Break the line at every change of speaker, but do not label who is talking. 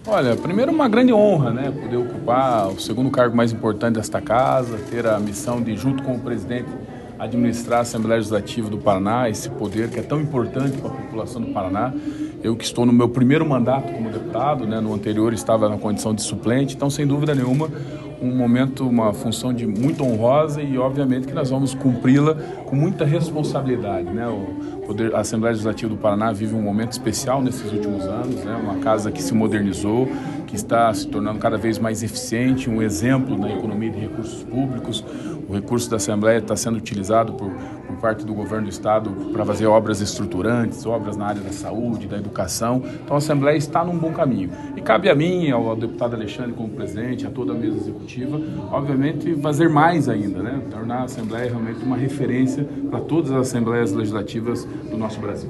Olha, primeiro uma grande honra, né, poder ocupar o segundo cargo mais importante desta casa, ter a missão de, junto com o presidente, administrar a Assembleia Legislativa do Paraná, esse poder que é tão importante para a população do Paraná. Eu que estou no meu primeiro mandato como deputado, né, no anterior estava na condição de suplente, então sem dúvida nenhuma um momento, uma função de muito honrosa e obviamente que nós vamos cumpri-la com muita responsabilidade, né? A Assembleia Legislativa do Paraná vive um momento especial nesses últimos anos, né? Uma casa que se modernizou, que está se tornando cada vez mais eficiente, um exemplo na economia de recursos públicos. O recurso da Assembleia está sendo utilizado por parte do governo do Estado para fazer obras estruturantes, obras na área da saúde, da educação. Então a Assembleia está num bom caminho. E cabe a mim, ao deputado Alexandre como presidente, a toda a mesa executiva, obviamente fazer mais ainda, né? Tornar a Assembleia realmente uma referência para todas as Assembleias Legislativas do nosso Brasil.